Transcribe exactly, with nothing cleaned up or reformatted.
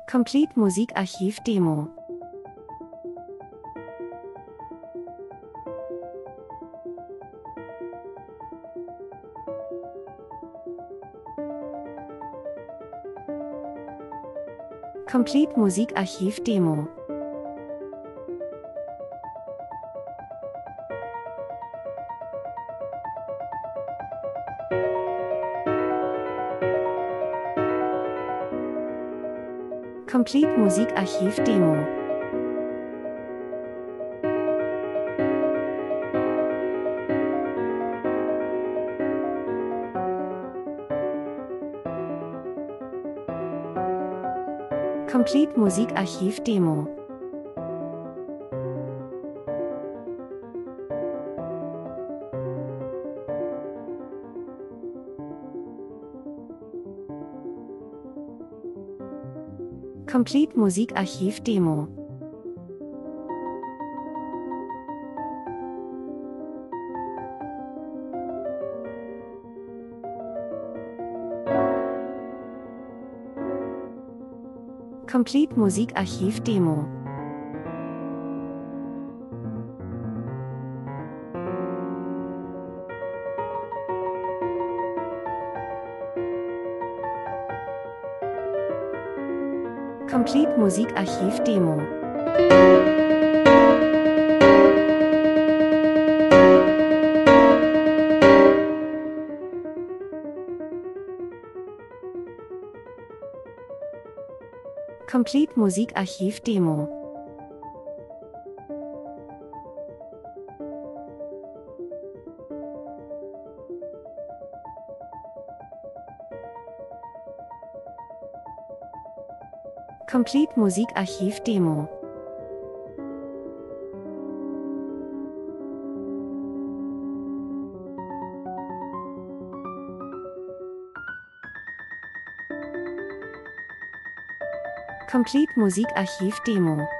Complete Musikarchiv Demo. Complete Musikarchiv Demo. Complete Musikarchiv Demo. Complete Musikarchiv Demo. Complete Musikarchiv Demo. Complete Musikarchiv Demo. Complete Musikarchiv Demo. Complete Musikarchiv Demo. Complete Musikarchiv Demo. Complete Musikarchiv Demo.